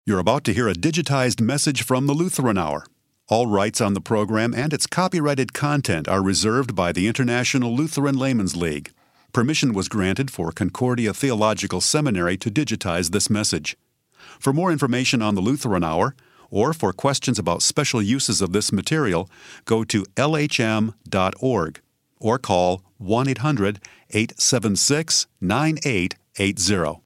You're about to hear a digitized message from the Lutheran Hour. All rights on the program and its copyrighted content are reserved by the International Lutheran Laymen's League. Permission was granted for Concordia Theological Seminary to digitize this message. For more information on the Lutheran Hour, or for questions about special uses of this material, go to lhm.org or call 1-800-876-9880.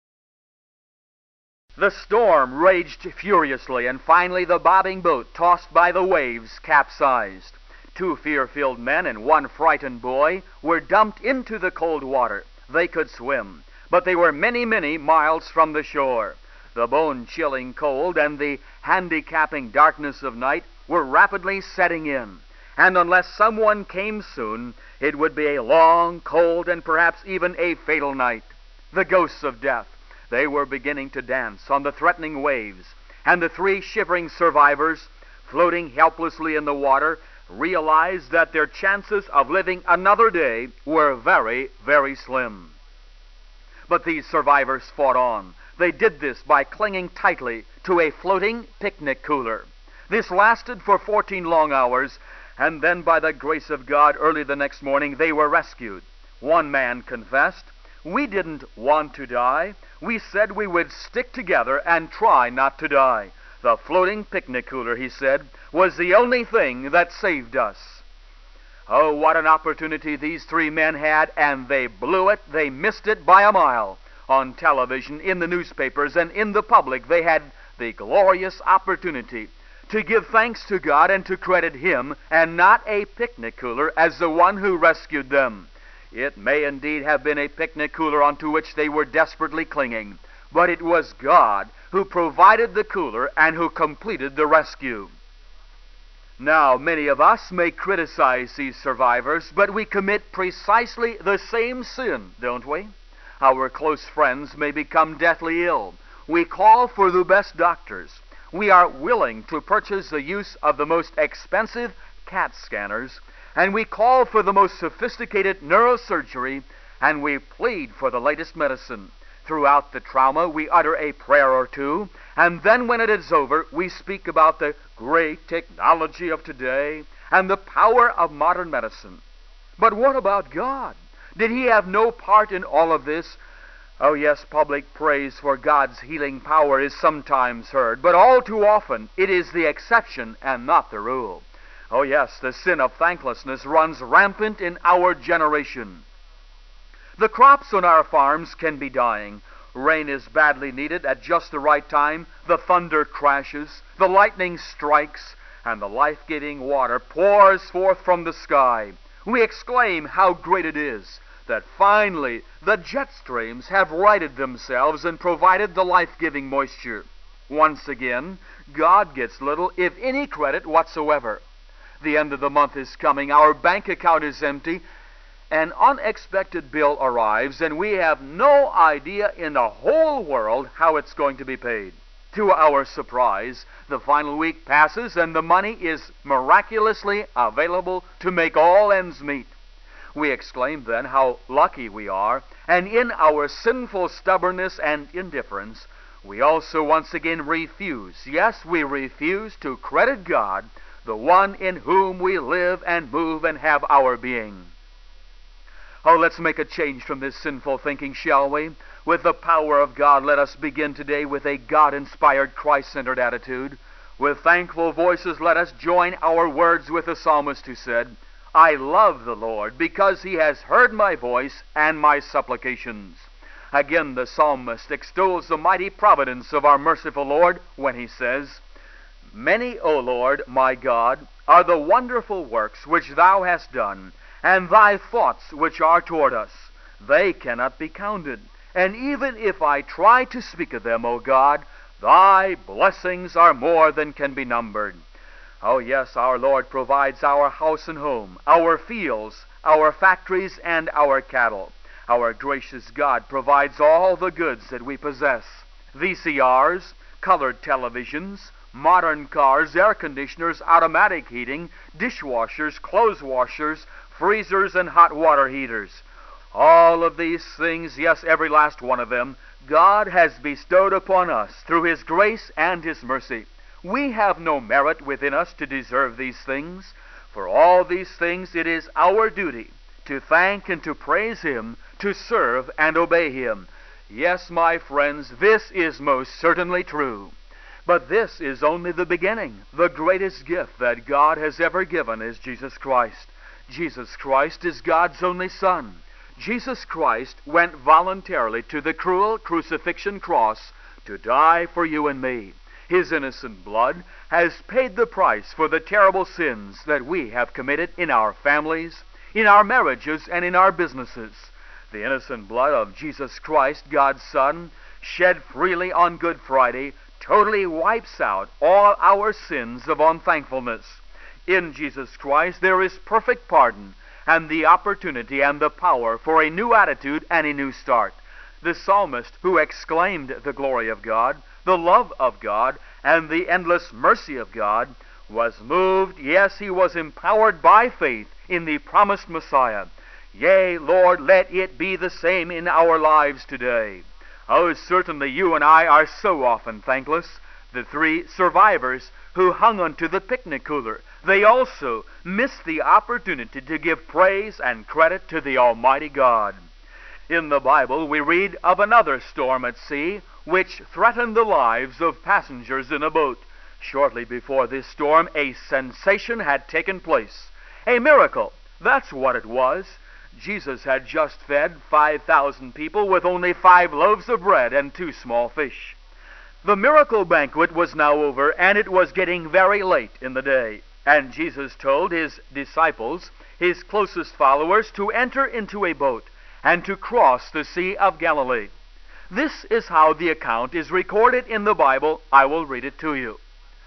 The storm raged furiously, and finally the bobbing boat, tossed by the waves, capsized. 2 fear-filled men and 1 frightened boy were dumped into the cold water. They could swim, but they were many, many miles from the shore. The bone-chilling cold and the handicapping darkness of night were rapidly setting in, and unless someone came soon, it would be a long, cold, and perhaps even a fatal night. The ghosts of death, they were beginning to dance on the threatening waves, and the 3 shivering survivors, floating helplessly in the water, realized that their chances of living another day were very, very slim. But these survivors fought on. They did this by clinging tightly to a floating picnic cooler. This lasted for 14 long hours, and then by the grace of God, early the next morning, they were rescued. One man confessed, "We didn't want to die. We said we would stick together and try not to die. The floating picnic cooler," he said, "was the only thing that saved us." Oh, what an opportunity these 3 men had, and they blew it. They missed it by a mile. On television, in the newspapers, and in the public, they had the glorious opportunity to give thanks to God and to credit Him, and not a picnic cooler, as the one who rescued them. It may indeed have been a picnic cooler onto which they were desperately clinging, but it was God who provided the cooler and who completed the rescue. Now, many of us may criticize these survivors, but we commit precisely the same sin, don't we? Our close friends may become deathly ill. We call for the best doctors. We are willing to purchase the use of the most expensive CAT scanners, and we call for the most sophisticated neurosurgery, and we plead for the latest medicine. Throughout the trauma, we utter a prayer or two, and then when it is over, we speak about the great technology of today and the power of modern medicine. But what about God? Did He have no part in all of this? Oh yes, public praise for God's healing power is sometimes heard, but all too often it is the exception and not the rule. Oh yes, the sin of thanklessness runs rampant in our generation. The crops on our farms can be dying. Rain is badly needed at just the right time. The thunder crashes, the lightning strikes, and the life-giving water pours forth from the sky. We exclaim how great it is that finally the jet streams have righted themselves and provided the life-giving moisture. Once again, God gets little, if any, credit whatsoever. The end of the month is coming, our bank account is empty, an unexpected bill arrives, and we have no idea in the whole world how it's going to be paid. To our surprise, the final week passes and the money is miraculously available to make all ends meet. We exclaim then how lucky we are, and in our sinful stubbornness and indifference, we also once again refuse, yes, we refuse to credit God, the one in whom we live and move and have our being. Oh, let's make a change from this sinful thinking, shall we? With the power of God, let us begin today with a God-inspired, Christ-centered attitude. With thankful voices, let us join our words with the psalmist who said, "I love the Lord because He has heard my voice and my supplications." Again, the psalmist extols the mighty providence of our merciful Lord when he says, "Many, O Lord, my God, are the wonderful works which Thou hast done, and Thy thoughts which are toward us. They cannot be counted. And even if I try to speak of them, O God, Thy blessings are more than can be numbered." Oh yes, our Lord provides our house and home, our fields, our factories, and our cattle. Our gracious God provides all the goods that we possess. VCRs, colored televisions, modern cars, air conditioners, automatic heating, dishwashers, clothes washers, freezers, and hot water heaters. All of these things, yes, every last one of them, God has bestowed upon us through His grace and His mercy. We have no merit within us to deserve these things. For all these things it is our duty to thank and to praise Him, to serve and obey Him. Yes, my friends, this is most certainly true. But this is only the beginning. The greatest gift that God has ever given is Jesus Christ. Jesus Christ is God's only Son. Jesus Christ went voluntarily to the cruel crucifixion cross to die for you and me. His innocent blood has paid the price for the terrible sins that we have committed in our families, in our marriages, and in our businesses. The innocent blood of Jesus Christ, God's Son, shed freely on Good Friday, totally wipes out all our sins of unthankfulness. In Jesus Christ there is perfect pardon, and the opportunity and the power for a new attitude and a new start. The psalmist who exclaimed the glory of God, the love of God, and the endless mercy of God, was moved, yes, he was empowered by faith in the promised Messiah. Yea, Lord, let it be the same in our lives today. Oh, certainly you and I are so often thankless. The three survivors who hung onto the picnic cooler, they also missed the opportunity to give praise and credit to the Almighty God. In the Bible we read of another storm at sea which threatened the lives of passengers in a boat. Shortly before this storm, a sensation had taken place. A miracle, that's what it was. Jesus had just fed 5,000 people with only 5 loaves of bread and 2 small fish. The miracle banquet was now over, and it was getting very late in the day. And Jesus told His disciples, His closest followers, to enter into a boat and to cross the Sea of Galilee. This is how the account is recorded in the Bible. I will read it to you.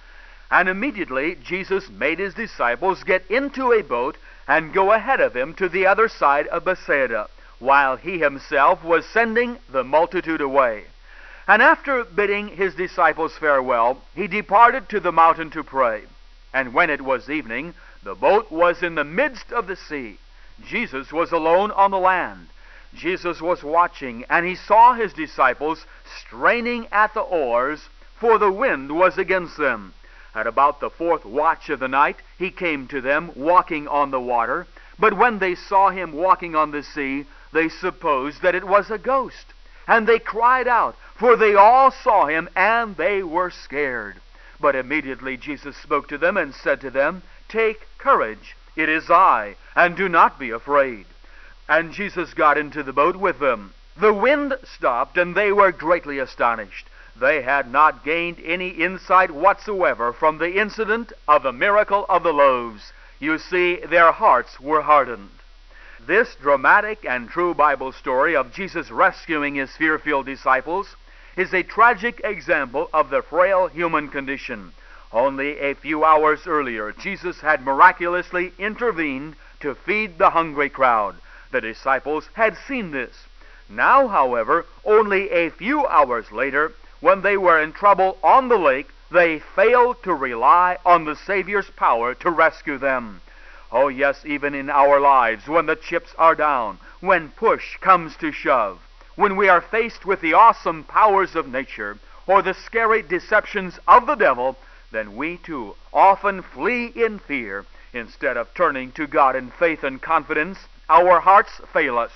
And immediately Jesus made His disciples get into a boat and go ahead of Him to the other side of Bethsaida, while He Himself was sending the multitude away. And after bidding His disciples farewell, He departed to the mountain to pray. And when it was evening, the boat was in the midst of the sea. Jesus was alone on the land. Jesus was watching, and He saw His disciples straining at the oars, for the wind was against them. At about the 4th watch of the night, He came to them, walking on the water. But when they saw Him walking on the sea, they supposed that it was a ghost. And they cried out, for they all saw Him, and they were scared. But immediately Jesus spoke to them and said to them, Take courage, it is I, and do not be afraid. And Jesus got into the boat with them. The wind stopped, and they were greatly astonished. They had not gained any insight whatsoever from the incident of the miracle of the loaves. You see, their hearts were hardened. This dramatic and true Bible story of Jesus rescuing His fear-filled disciples is a tragic example of the frail human condition. Only a few hours earlier, Jesus had miraculously intervened to feed the hungry crowd. The disciples had seen this. Now, however, only a few hours later, when they were in trouble on the lake, they failed to rely on the Savior's power to rescue them. Oh yes, even in our lives, when the chips are down, when push comes to shove, when we are faced with the awesome powers of nature, or the scary deceptions of the devil, then we too often flee in fear. Instead of turning to God in faith and confidence, our hearts fail us.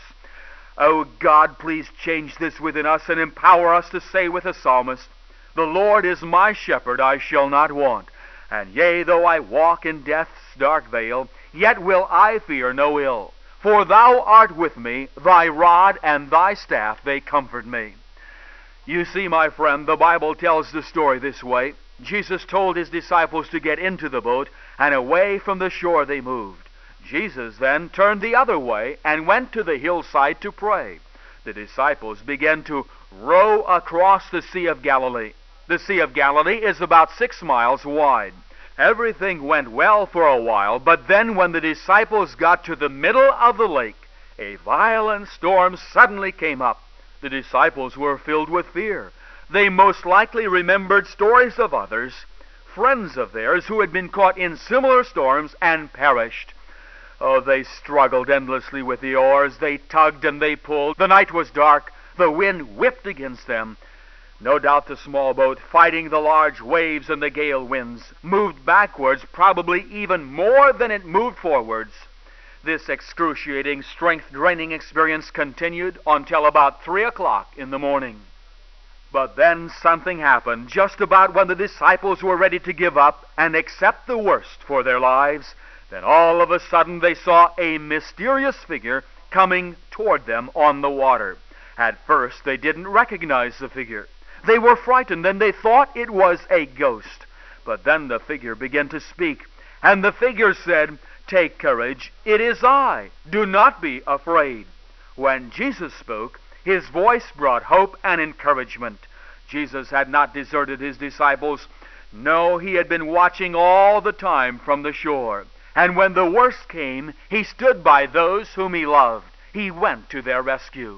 Oh God, please change this within us and empower us to say with the psalmist, The Lord is my shepherd, I shall not want. And yea, though I walk in death's dark vale, yet will I fear no ill. For Thou art with me, Thy rod and Thy staff, they comfort me. You see, my friend, the Bible tells the story this way. Jesus told His disciples to get into the boat, and away from the shore they moved. Jesus then turned the other way and went to the hillside to pray. The disciples began to row across the Sea of Galilee. The Sea of Galilee is about 6 miles wide. Everything went well for a while, but then when the disciples got to the middle of the lake, a violent storm suddenly came up. The disciples were filled with fear. They most likely remembered stories of others, friends of theirs who had been caught in similar storms and perished. Oh, they struggled endlessly with the oars. They tugged and they pulled. The night was dark. The wind whipped against them. No doubt the small boat, fighting the large waves and the gale winds, moved backwards probably even more than it moved forwards. This excruciating, strength-draining experience continued until about 3 o'clock in the morning. But then something happened just about when the disciples were ready to give up and accept the worst for their lives. Then all of a sudden they saw a mysterious figure coming toward them on the water. At first they didn't recognize the figure. They were frightened, and they thought it was a ghost. But then the figure began to speak, and the figure said, "Take courage, it is I. Do not be afraid." When Jesus spoke, his voice brought hope and encouragement. Jesus had not deserted his disciples. No, he had been watching all the time from the shore. And when the worst came, he stood by those whom he loved. He went to their rescue.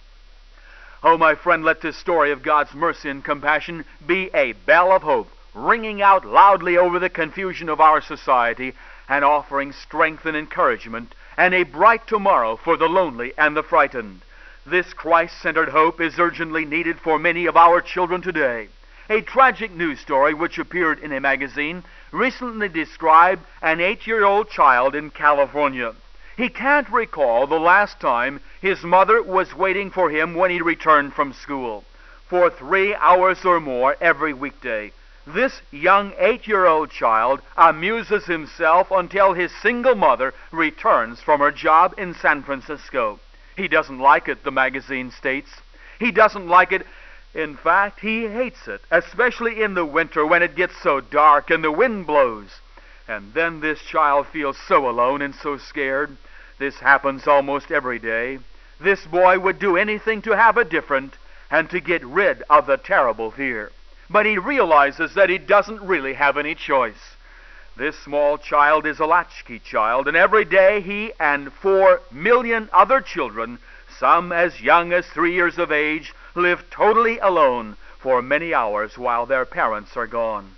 Oh, my friend, let this story of God's mercy and compassion be a bell of hope, ringing out loudly over the confusion of our society and offering strength and encouragement and a bright tomorrow for the lonely and the frightened. This Christ-centered hope is urgently needed for many of our children today. A tragic news story which appeared in a magazine recently described an 8-year-old child in California. He can't recall the last time his mother was waiting for him when he returned from school. For 3 hours or more every weekday, this young 8-year-old child amuses himself until his single mother returns from her job in San Francisco. He doesn't like it, the magazine states. He doesn't like it. In fact, he hates it, especially in the winter when it gets so dark and the wind blows. And then this child feels so alone and so scared. This happens almost every day. This boy would do anything to have it different and to get rid of the terrible fear. But he realizes that he doesn't really have any choice. This small child is a latchkey child, and every day he and 4 million other children, some as young as 3 years of age, live totally alone for many hours while their parents are gone.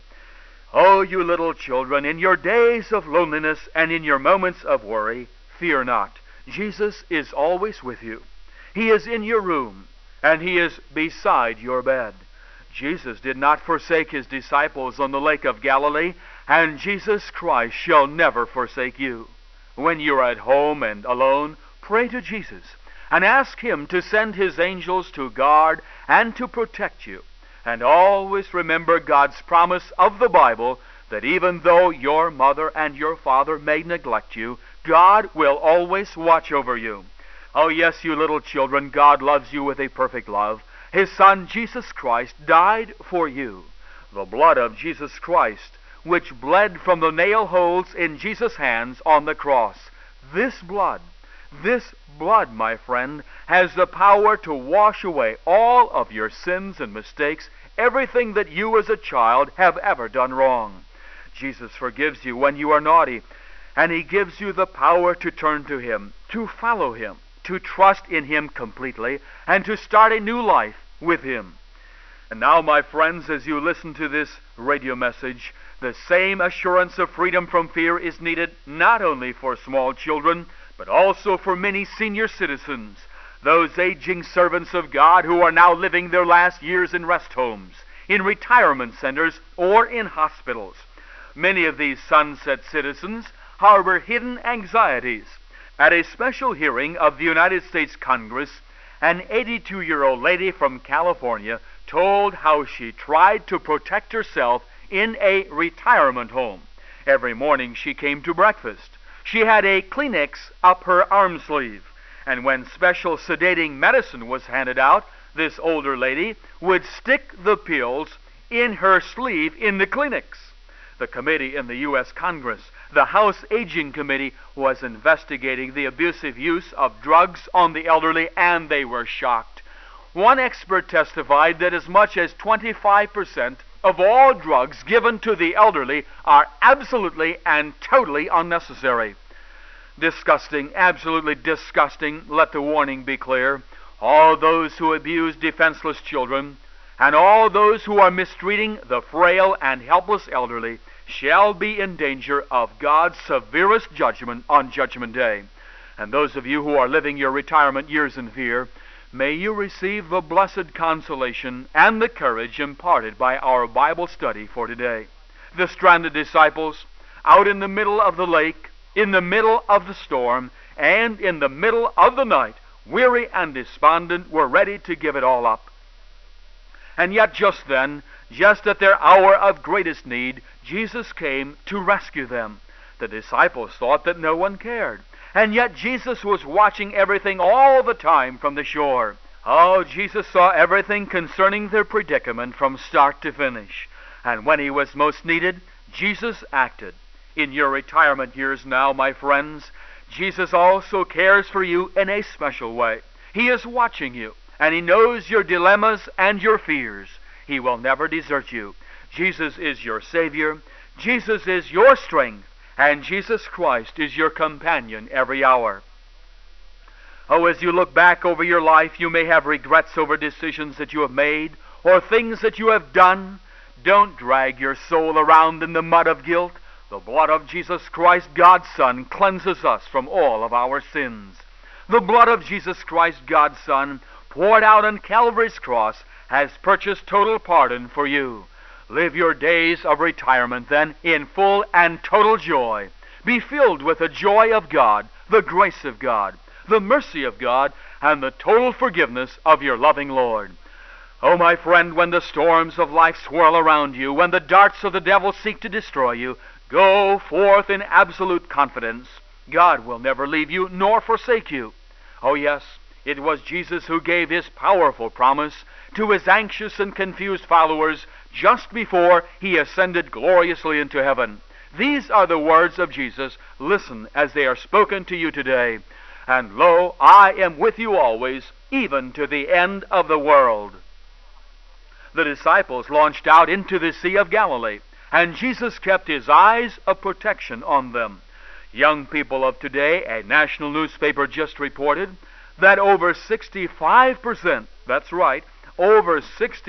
Oh, you little children, in your days of loneliness and in your moments of worry, fear not. Jesus is always with you. He is in your room, and he is beside your bed. Jesus did not forsake his disciples on the lake of Galilee, and Jesus Christ shall never forsake you. When you're at home and alone, pray to Jesus and ask him to send his angels to guard and to protect you. And always remember God's promise of the Bible that even though your mother and your father may neglect you, God will always watch over you. Oh yes, you little children, God loves you with a perfect love. His Son, Jesus Christ, died for you. The blood of Jesus Christ, which bled from the nail holes in Jesus' hands on the cross. This blood, my friend, has the power to wash away all of your sins and mistakes, everything that you as a child have ever done wrong. Jesus forgives you when you are naughty, and he gives you the power to turn to him, to follow him, to trust in him completely, and to start a new life with him. And now, my friends, as you listen to this radio message, the same assurance of freedom from fear is needed not only for small children, but also for many senior citizens, those aging servants of God who are now living their last years in rest homes, in retirement centers, or in hospitals. Many of these sunset citizens harbor hidden anxieties. At a special hearing of the United States Congress, an 82-year-old lady from California told how she tried to protect herself in a retirement home. Every morning she came to breakfast. She had a Kleenex up her arm sleeve, and when special sedating medicine was handed out, this older lady would stick the pills in her sleeve in the Kleenex. The committee in the U.S. Congress, the House Aging Committee, was investigating the abusive use of drugs on the elderly, and they were shocked. One expert testified that as much as 25% of all drugs given to the elderly are absolutely and totally unnecessary. Disgusting, absolutely disgusting, let the warning be clear. All those who abuse defenseless children, and all those who are mistreating the frail and helpless elderly, shall be in danger of God's severest judgment on Judgment Day. And those of you who are living your retirement years in fear, may you receive the blessed consolation and the courage imparted by our Bible study for today. The stranded disciples, out in the middle of the lake, in the middle of the storm, and in the middle of the night, weary and despondent, were ready to give it all up. And yet just then, just at their hour of greatest need, Jesus came to rescue them. The disciples thought that no one cared, and yet Jesus was watching everything all the time from the shore. Oh, Jesus saw everything concerning their predicament from start to finish. And when he was most needed, Jesus acted. In your retirement years now, my friends, Jesus also cares for you in a special way. He is watching you, and he knows your dilemmas and your fears. He will never desert you. Jesus is your Savior. Jesus is your strength. And Jesus Christ is your companion every hour. Oh, as you look back over your life, you may have regrets over decisions that you have made or things that you have done. Don't drag your soul around in the mud of guilt. The blood of Jesus Christ, God's Son, cleanses us from all of our sins. The blood of Jesus Christ, God's Son, poured out on Calvary's cross, has purchased total pardon for you. Live your days of retirement, then, in full and total joy. Be filled with the joy of God, the grace of God, the mercy of God, and the total forgiveness of your loving Lord. Oh, my friend, when the storms of life swirl around you, when the darts of the devil seek to destroy you, go forth in absolute confidence. God will never leave you nor forsake you. Oh, yes, it was Jesus who gave his powerful promise to his anxious and confused followers just before he ascended gloriously into heaven. These are the words of Jesus. Listen as they are spoken to you today. And lo, I am with you always, even to the end of the world. The disciples launched out into the Sea of Galilee, and Jesus kept his eyes of protection on them. Young people of today, a national newspaper just reported that over 65%, that's right, over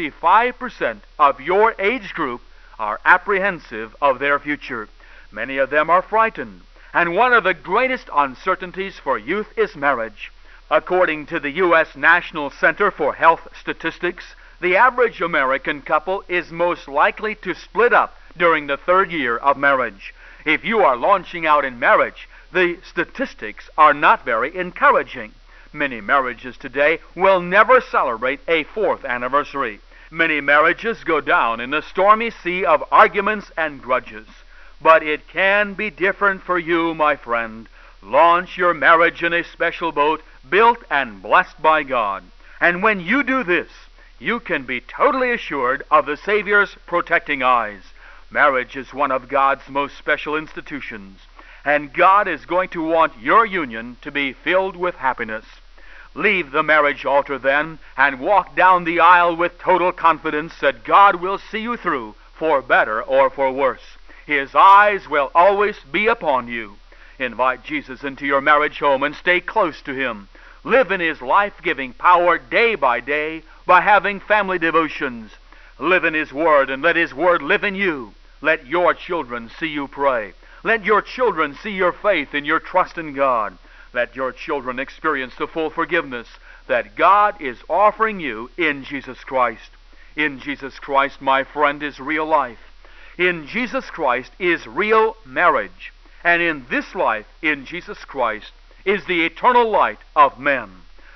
65% of your age group are apprehensive of their future. Many of them are frightened. And one of the greatest uncertainties for youth is marriage. According to the U.S. National Center for Health Statistics, the average American couple is most likely to split up during the third year of marriage. If you are launching out in marriage, the statistics are not very encouraging. Many marriages today will never celebrate a fourth anniversary. Many marriages go down in the stormy sea of arguments and grudges. But it can be different for you, my friend. Launch your marriage in a special boat built and blessed by God. And when you do this, you can be totally assured of the Savior's protecting eyes. Marriage is one of God's most special institutions, and God is going to want your union to be filled with happiness. Leave the marriage altar then, and walk down the aisle with total confidence that God will see you through, for better or for worse. His eyes will always be upon you. Invite Jesus into your marriage home and stay close to him. Live in his life-giving power day by day by having family devotions. Live in his word and let his word live in you. Let your children see you pray. Let your children see your faith and your trust in God. Let your children experience the full forgiveness that God is offering you in Jesus Christ. In Jesus Christ, my friend, is real life. In Jesus Christ is real marriage. And in this life, in Jesus Christ, is the eternal light of men.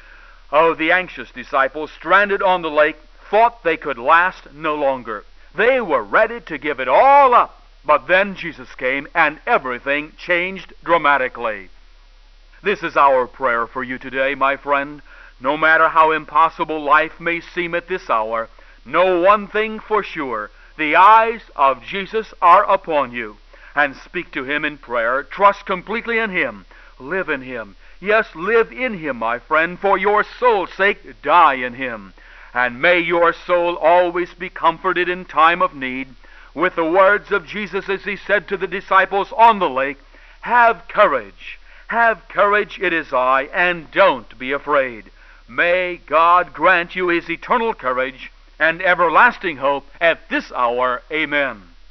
Oh, the anxious disciples stranded on the lake thought they could last no longer. They were ready to give it all up. But then Jesus came and everything changed dramatically. This is our prayer for you today, my friend. No matter how impossible life may seem at this hour, know one thing for sure. The eyes of Jesus are upon you. And speak to him in prayer. Trust completely in him. Live in him. Yes, live in him, my friend. For your soul's sake, die in him. And may your soul always be comforted in time of need with the words of Jesus as he said to the disciples on the lake, "Have courage. Have courage, it is I, and don't be afraid." May God grant you his eternal courage and everlasting hope at this hour. Amen.